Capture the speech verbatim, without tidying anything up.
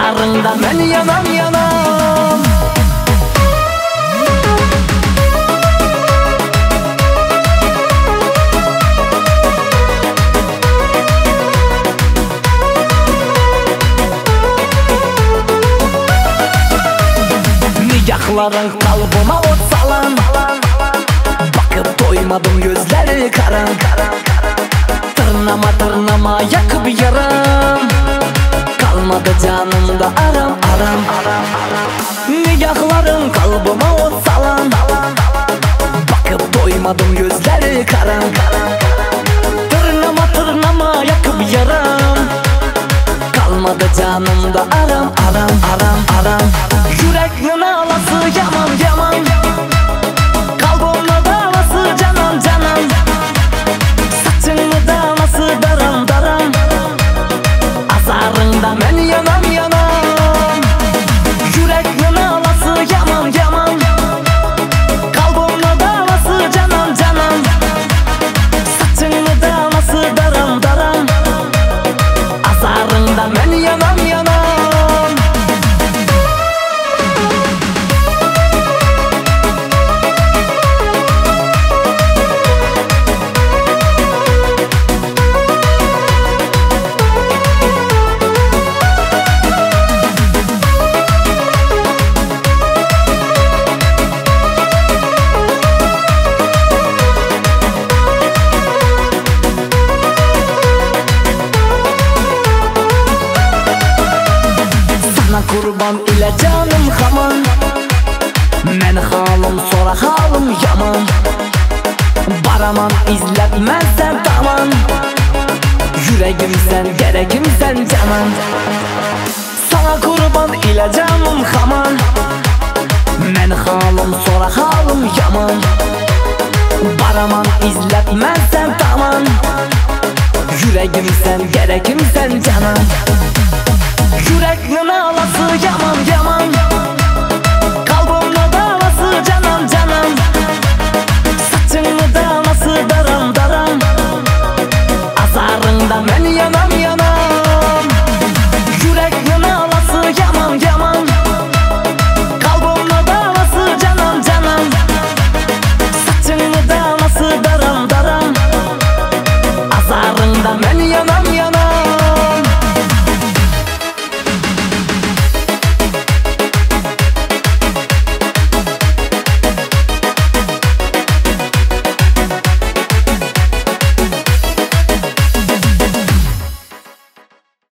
Azarında ben yanam yanam. Nigahların kalbıma ot salan, bakıp doymadım gözleri karan. Tırnama tırnama yakıp yaram, kalmadı canımda aram aram. Nigahların kalbıma ot salan, bakıp doymadım gözleri karan. Tırnama tırnama yakıp yaram, kalmadı canımda aram aram aram aram. Yüreknin ağlası yaman yaman, kalbimde dağlası canan canan. Saçını dağlası daram daram, azarında ben yanam yanam. Yüreknin ağlası yaman yaman, kalbimde dağlası canan canan. Saçını dağlası daram daram, azarında ben yanam yanam. Sana kurban ile canım haman, men halım sonra halım yaman. Baraman izletmezsen taman, yüreğim sen gerekim sen canan. Sana kurban ile canım haman, men halım sonra halım yaman. Baraman izletmezsen taman, yüreğim sen gerekim sen canan. Yüreknin ağlası yaman yaman.